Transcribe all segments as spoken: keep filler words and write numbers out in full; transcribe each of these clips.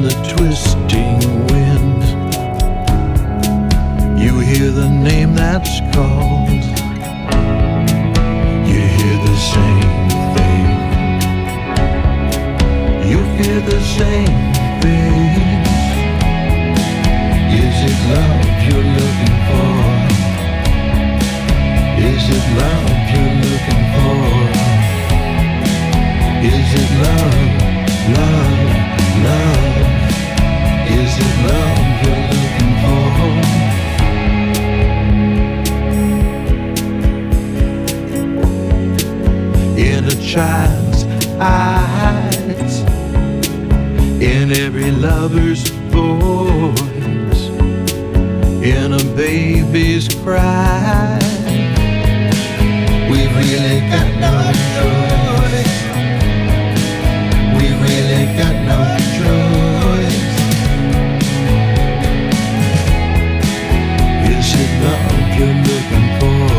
the twisting wind. You hear the name that's called. You hear the same thing. You hear the same thing. Is it love you're looking for? Is it love you're looking for? Is it love, love, love? Is it love you're looking for? In a child's eyes, in every lover's voice, in a baby's cry, we've really got no choice. We've really got no choice. Is it love you're looking for?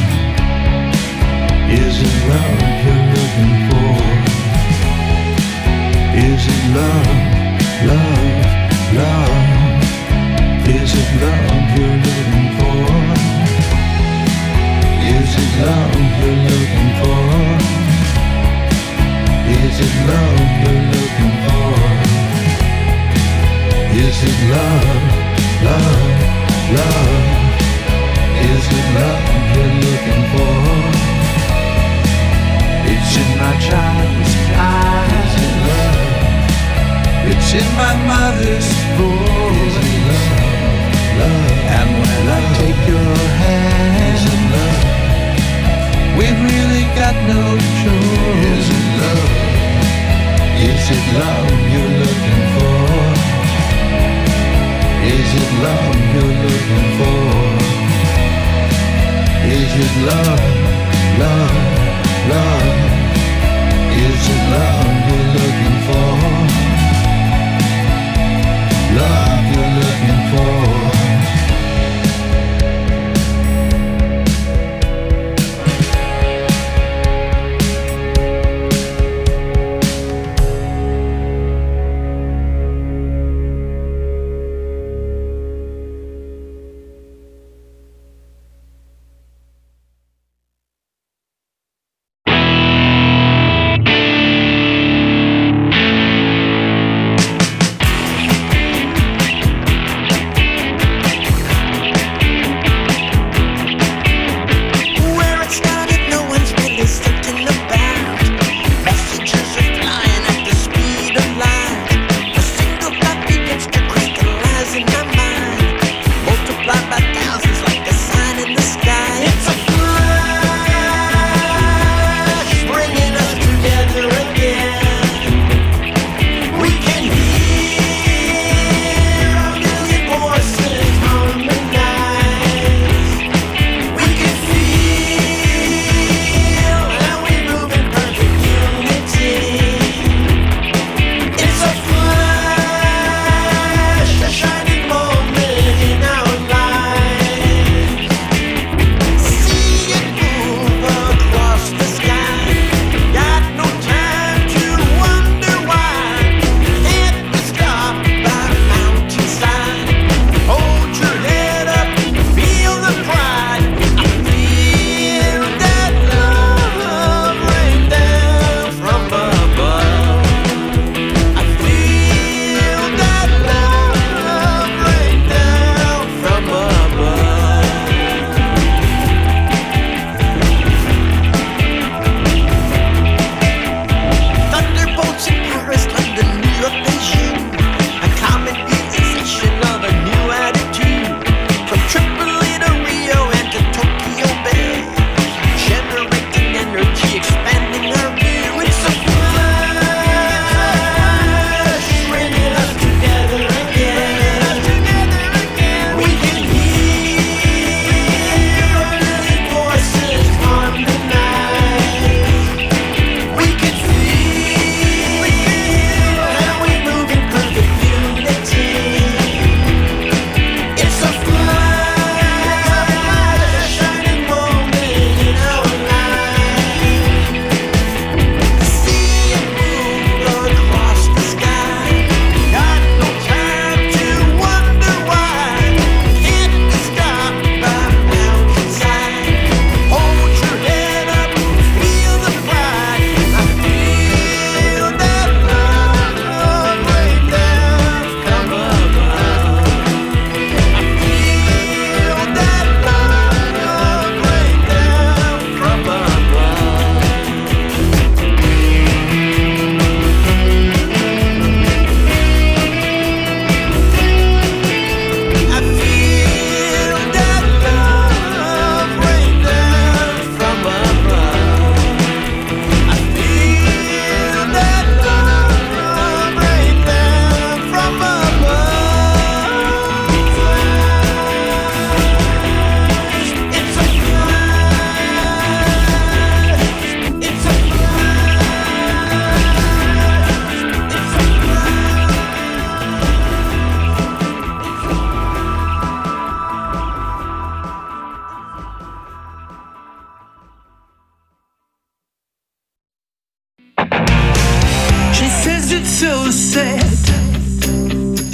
Is it love you're looking for? Is it love, love, love? Is it love you're looking for? Is it love you're looking for? Is it love you're looking for? Is it love, love, love? Is it love you're looking for? It's in my child's eyes. Is it love? It's in my mother's voice. Is it love, love? And when I take your hand, is it love? We've really got no choice. Is it love? Is it love you're looking for? Is it love you're looking for? Is it love, love, love? Is it love you're looking for? Love you're looking for?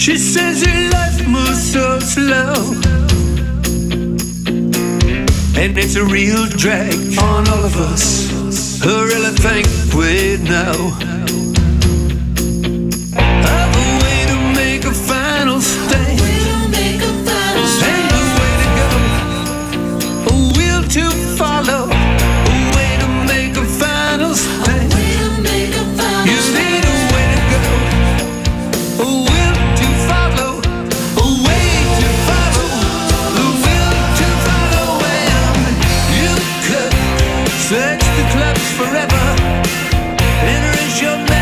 She says her life moves so slow, and it's a real drag on all of us who really think we know of a way to make a final stand, and a way to go, a will to follow, a way to make a final stand. You need a way to go, a will to follow, a way to follow, a will to follow. And you could search the clubs forever, enter as your man.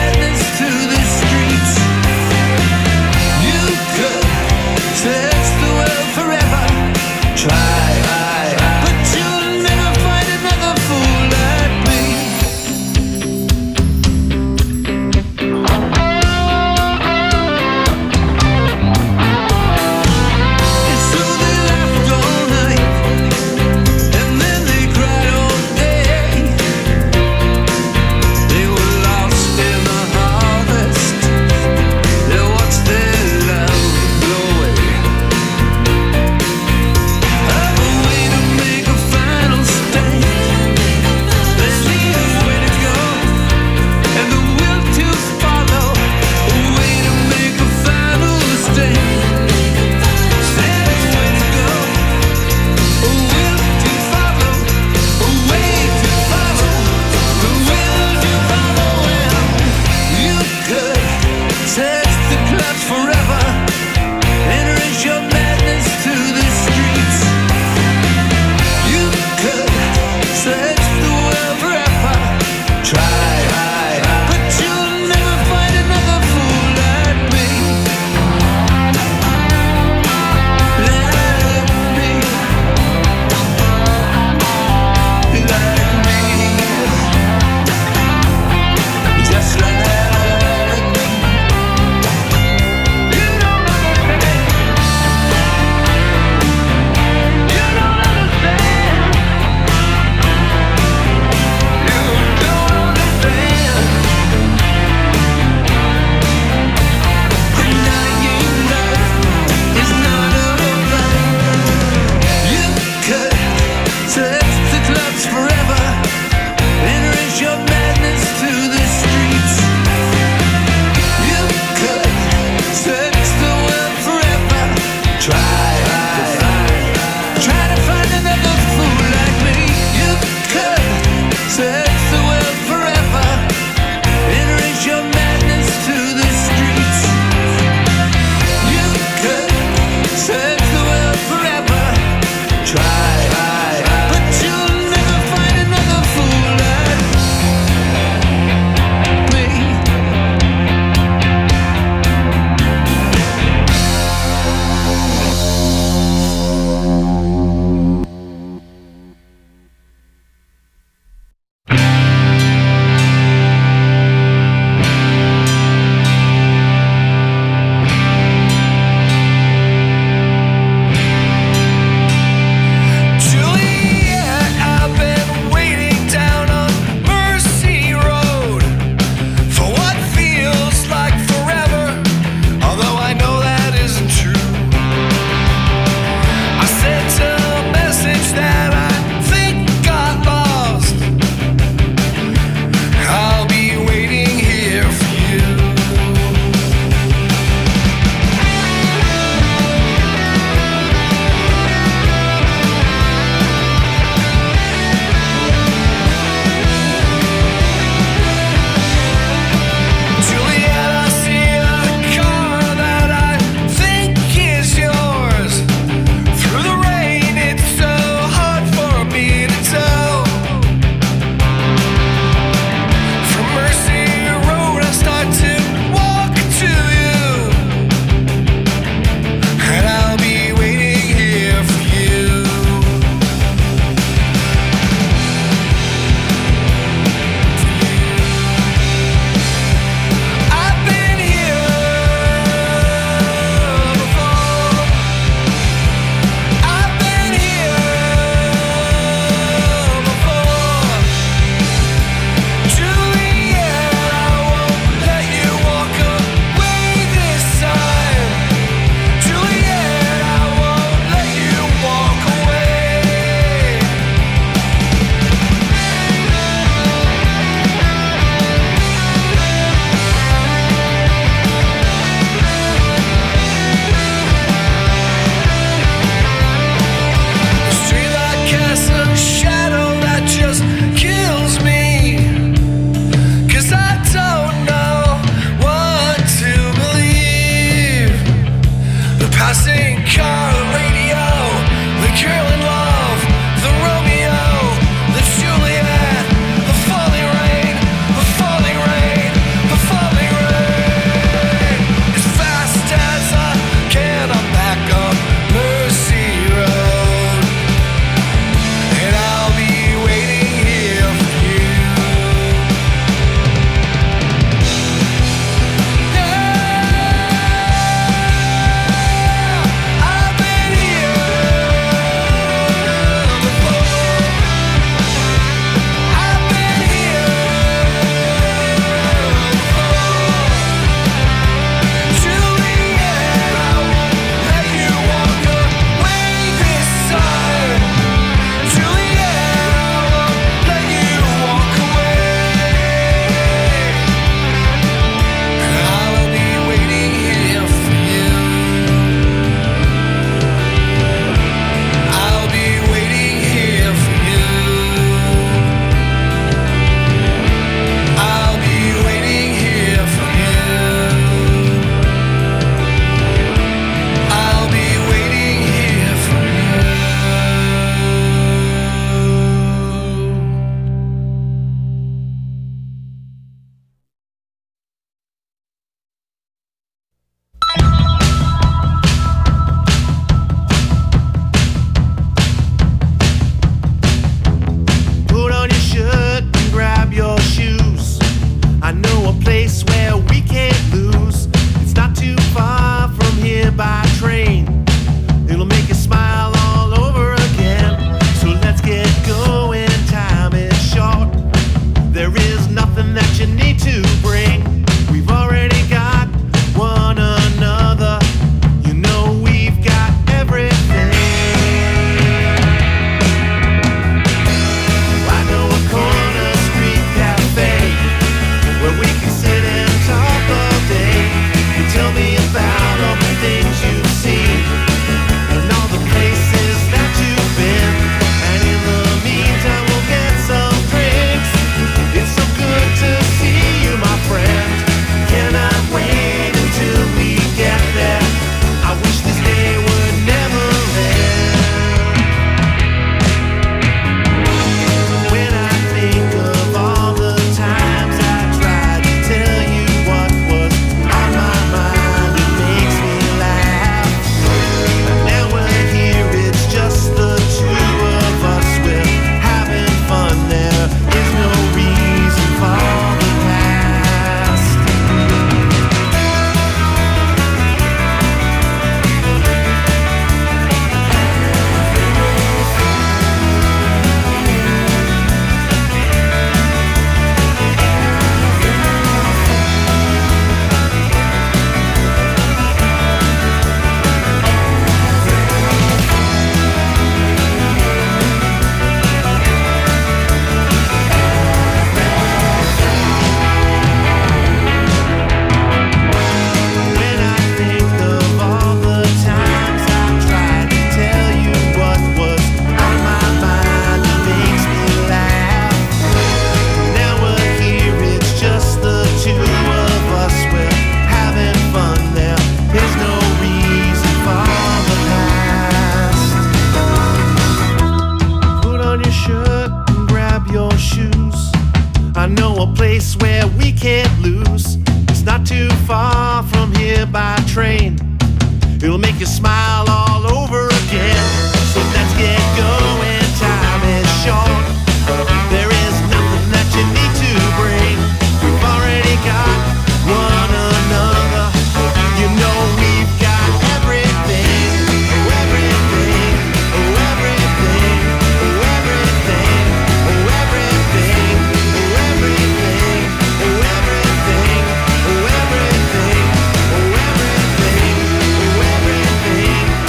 everything,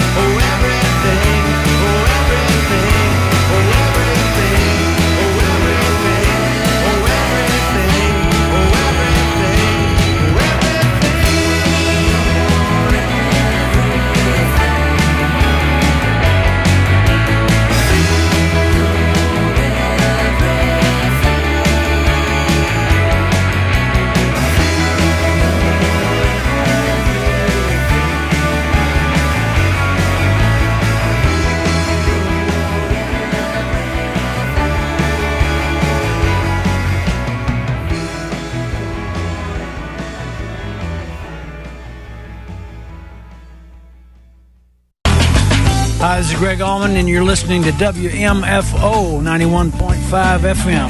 Hi, this is Greg Allman, and you're listening to W M F O ninety-one point five F M.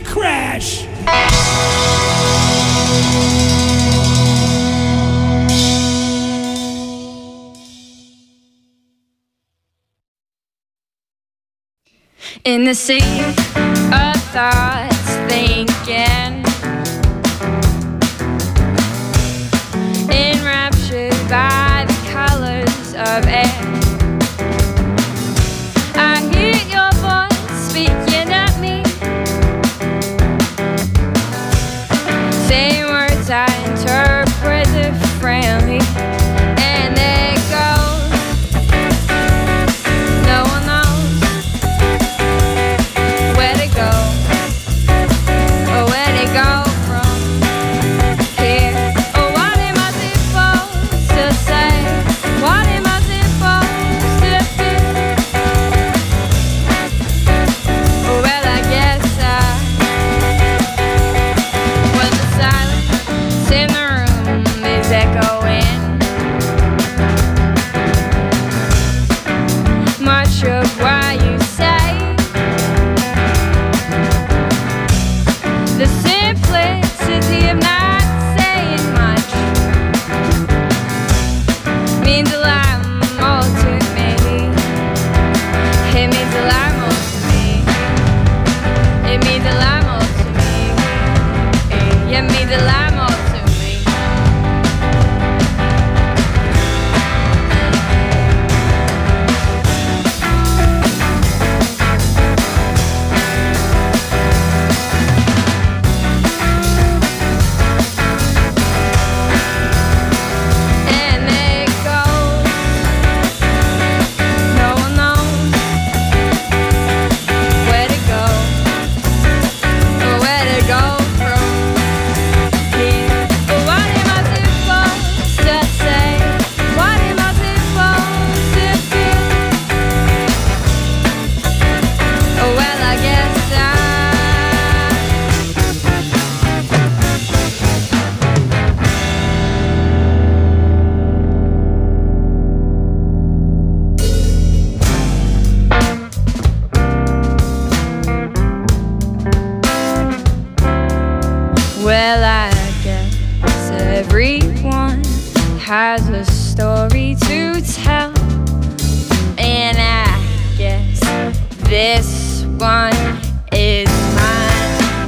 crash. In the sea of thoughts thinking, enraptured by the colors of air, I hear your voice speaking at me, saying words I interpret differently, and it goes, no one knows where to go, or where to go from here. Oh, what am I supposed to say? What am I supposed to do? Oh, well, I guess I, well, the silence in the room is echoing much of what you say. The simplicity of not saying much means a lot more to me. It means a lot more to me. It means a lot more to me. It means a lot more to me. And it goes, no one knows where to go, or where to go from here. But what am I supposed to say? What am I supposed to do? Oh, well, I guess I, well, I guess everyone has a story to tell, and I guess this one is mine.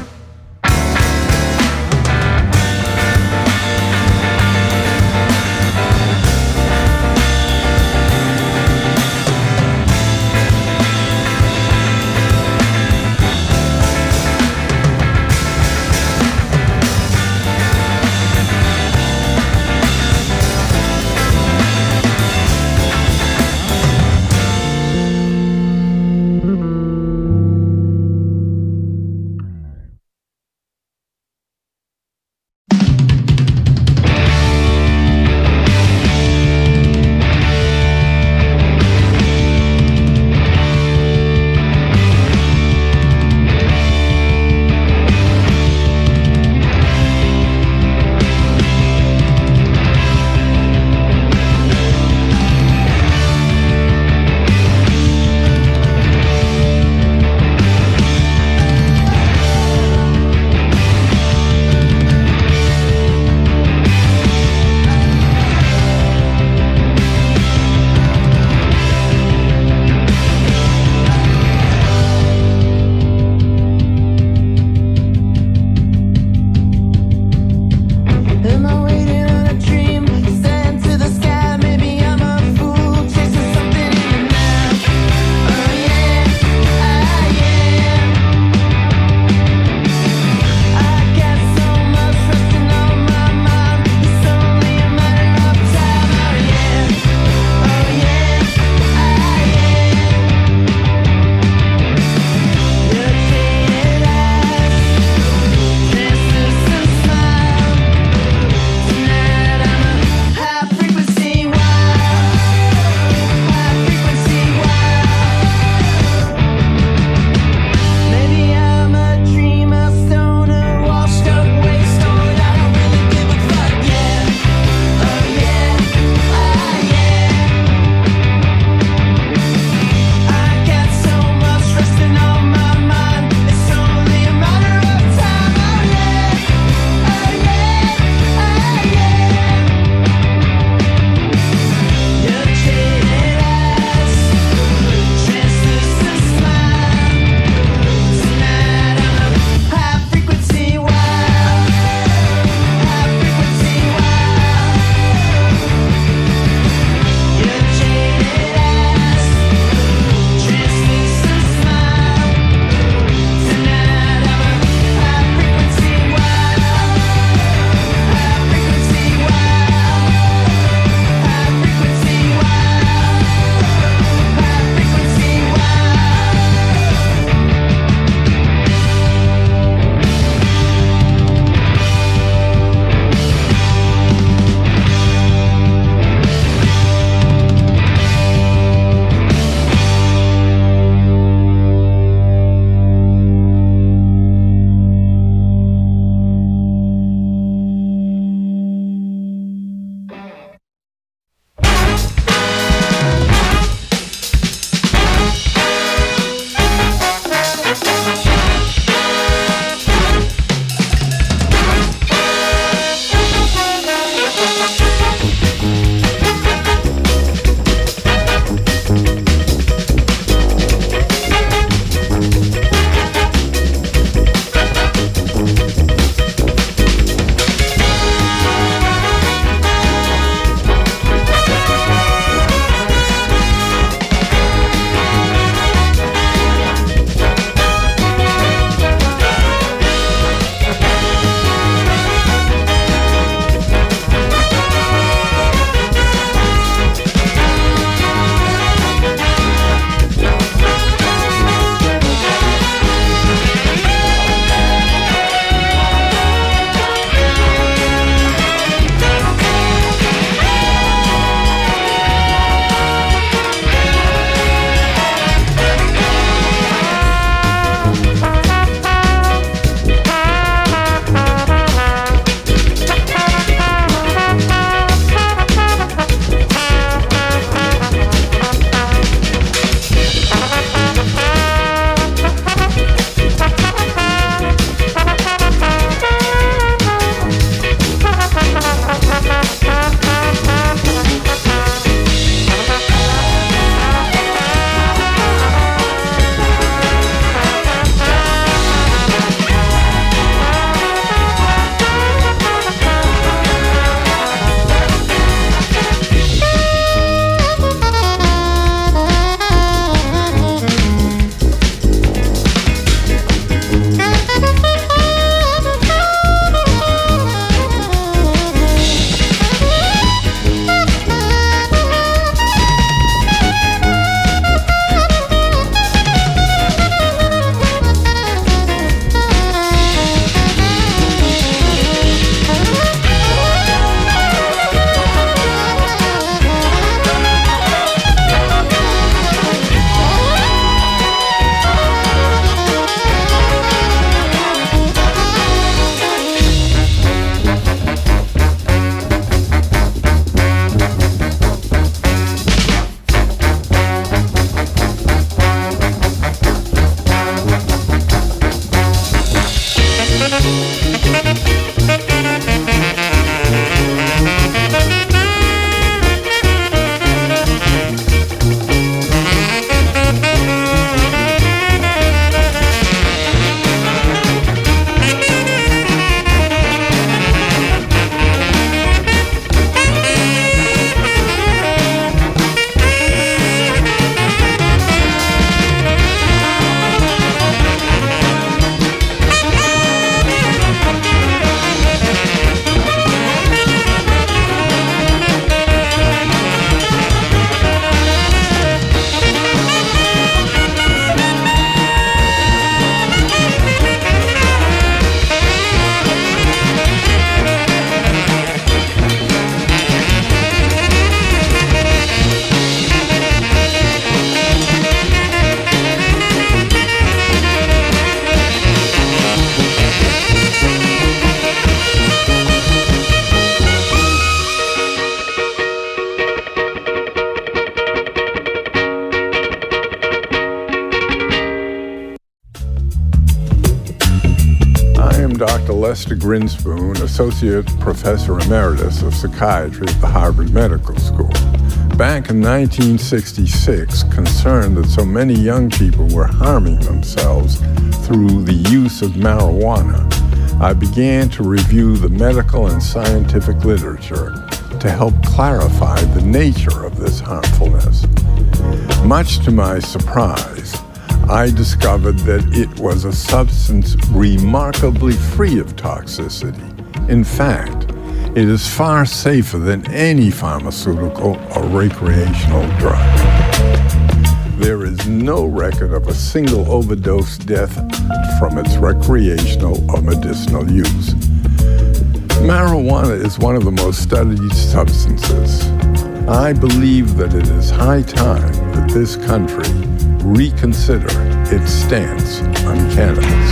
Doctor Lester Grinspoon, Associate Professor Emeritus of Psychiatry at the Harvard Medical School. Back in nineteen sixty-six, concerned that so many young people were harming themselves through the use of marijuana, I began to review the medical and scientific literature to help clarify the nature of this harmfulness. Much to my surprise, I discovered that it was a substance remarkably free of toxicity. In fact, it is far safer than any pharmaceutical or recreational drug. There is no record of a single overdose death from its recreational or medicinal use. Marijuana is one of the most studied substances. I believe that it is high time that this country reconsider its stance on cannabis.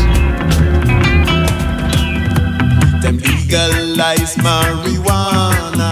Them legalize marijuana.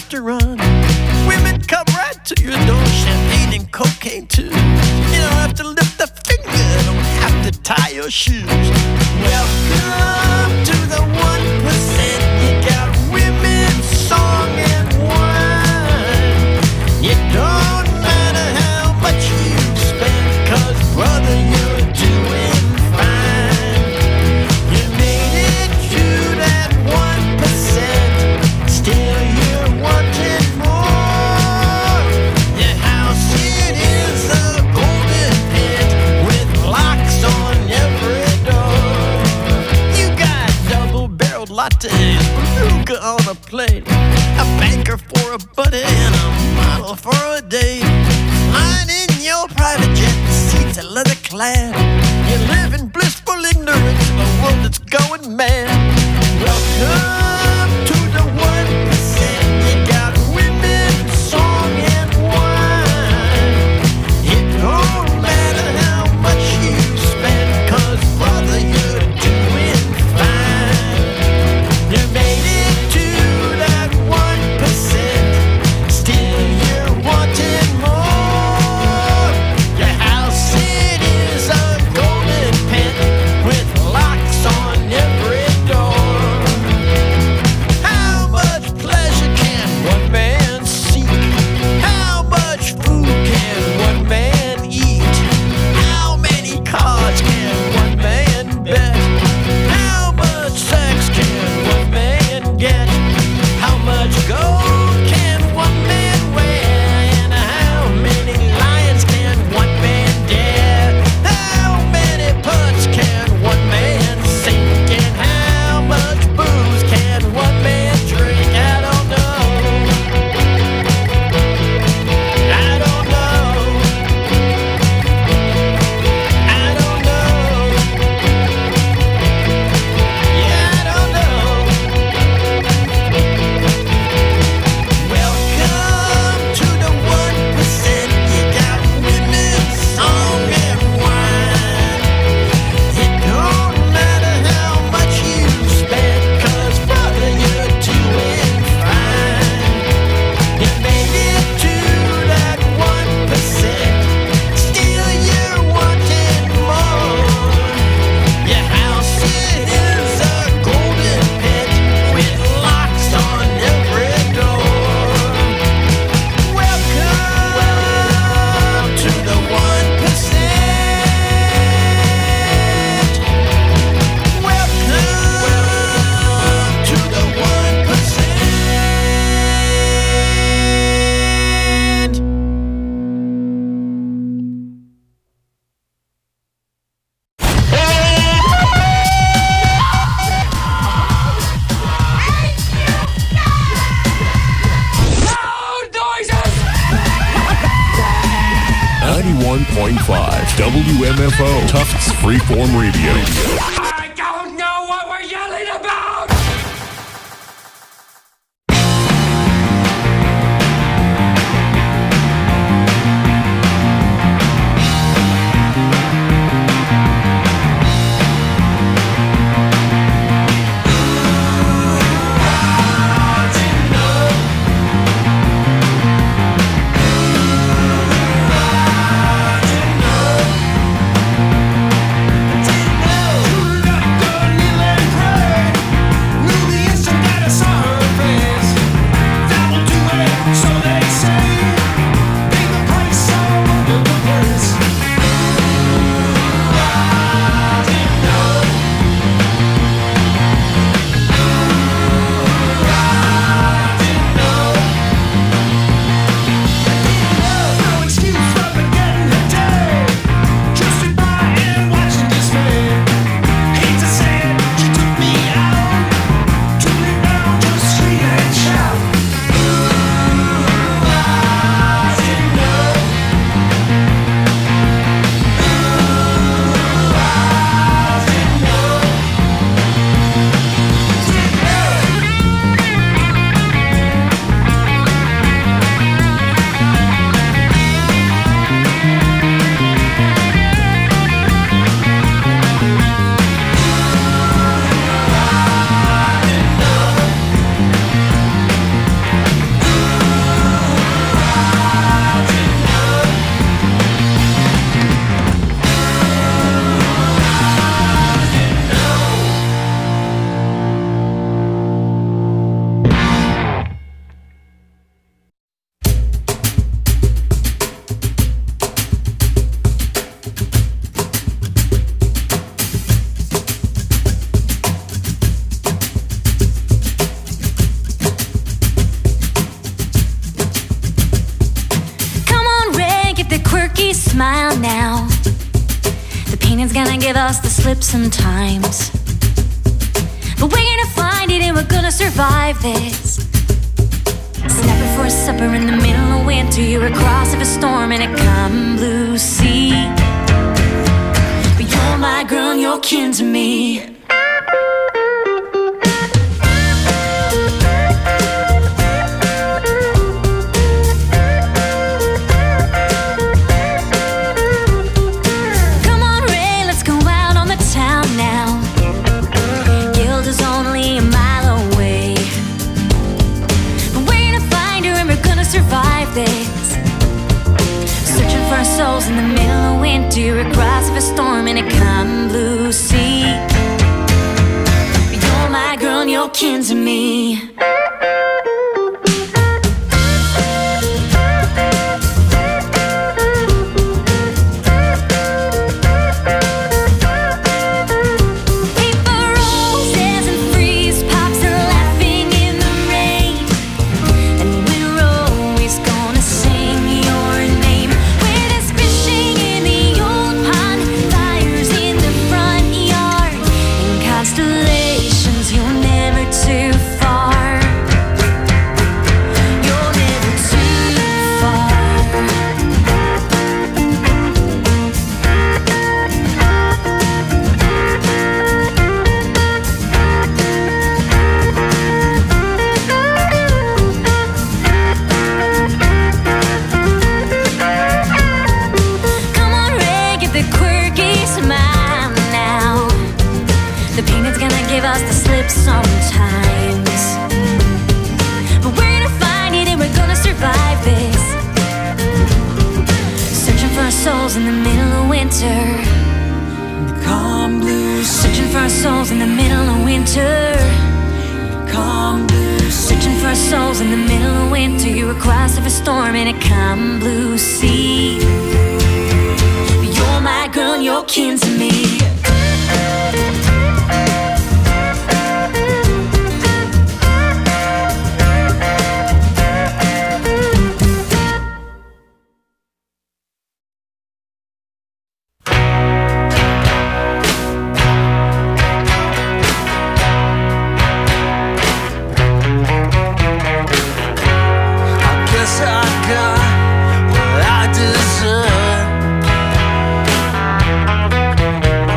have to run. Women come right to your door, champagne and cocaine too. You don't have to lift a finger, don't have to tie your shoes. Welcome to the one percent. You got women, song and wine. It don't matter how much you spend, 'cause brother, you're doing fine. You made it to that one percent. Still you're wanting more. Your house, it is a golden pit with locks on every door. You got double-barreled lattes, beluga on a plate, a banker for a buddy and a model for a date. Lying in your private jet, the seats are leather clad. You live in blissful ignorance of a world that's going mad. Welcome to the one percent. You got women, song and wine. It don't matter how much you spend, 'cause brother, you're doing fine. You made it to that one percent. Still you're wanting more. Your house, it is a golden pit with locks on every door. How much pleasure can one man seek? How much food can one man eat? How many cars can one man bet? How much sex can one man get? How much gold can one man wear? And how many lions can one man dare? How many putts can one man sink? And how much booze can one man drink? I don't know. I don't know. I don't know. Yeah, I don't know. Welcome to the one percent. You got women, song and wine. It don't matter how much you spend, 'cause brother, you're doing fine. You made it to that one percent. Still you're wanting more. Your house, it is a golden pit with locks on every door. Welcome to the one percent. Welcome to the one percent. ninety-one point five W M F O Tufts Freeform Radio. I don't know what we're yelling about! Too smile now. The pain is gonna give us the slip sometimes, but we're gonna find it and we're gonna survive this. Snapping for a supper in the middle of winter, you're across of a storm in a calm blue sea. But you're my girl and you're kin to me. Souls in the middle of winter, across of a storm in a calm blue sea. You're my girl and you're kin to me. Constellations, you're never too far. souls in the middle of winter. The calm blue sea. Searching for our souls in the middle of winter. Calm blue sea. Searching for our souls in the middle of winter. You're across of a storm in a calm blue sea. You're my girl and you're kin to me. I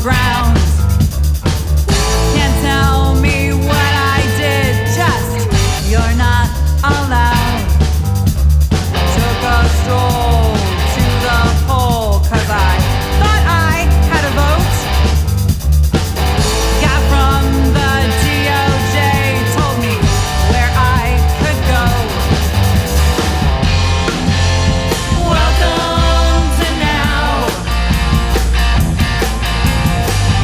ground. Can't tell me what I did, just you're not allowed. Took a stroll to the poll, cause I thought I had a vote. Got from the D O J, told me where I could go. Welcome to now.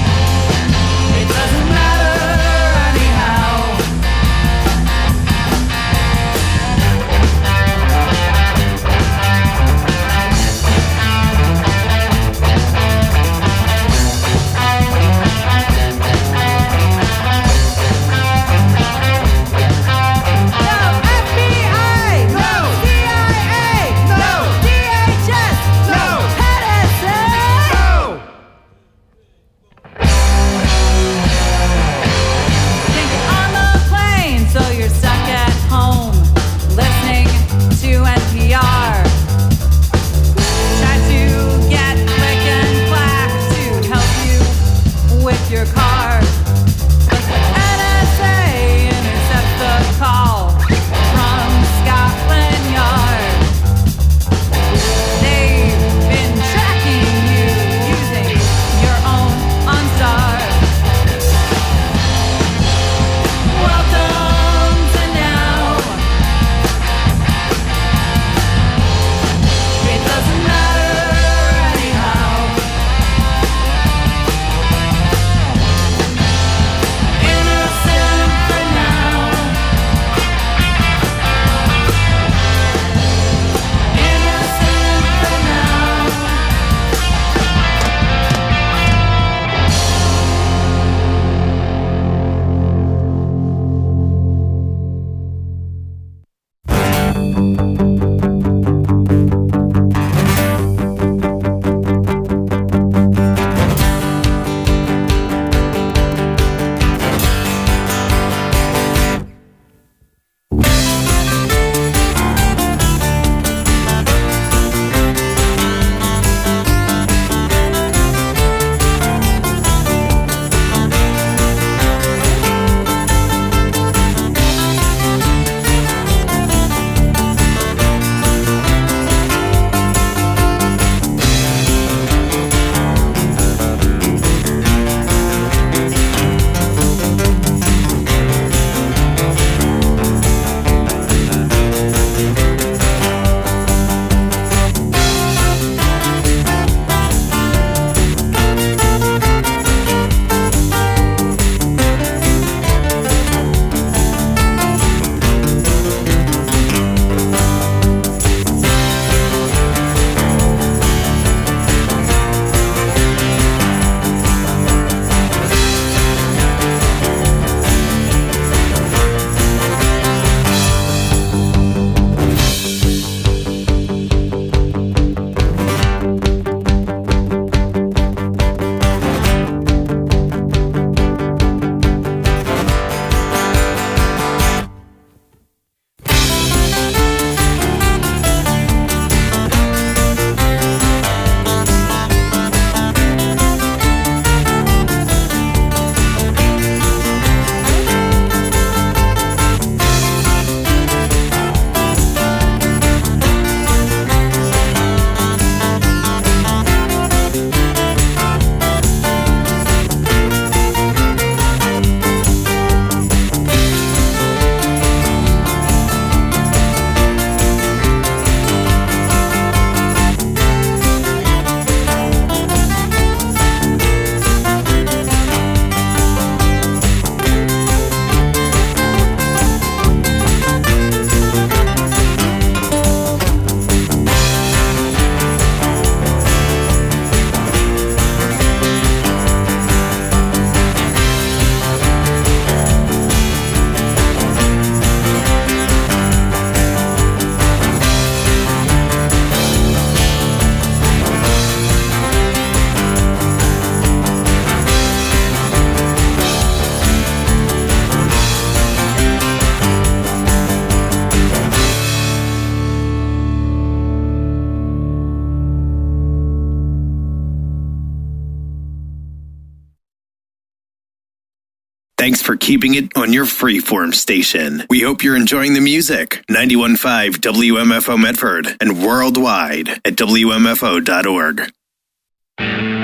Thanks for keeping it on your freeform station. We hope you're enjoying the music. ninety-one point five W M F O Medford and worldwide at W M F O dot org.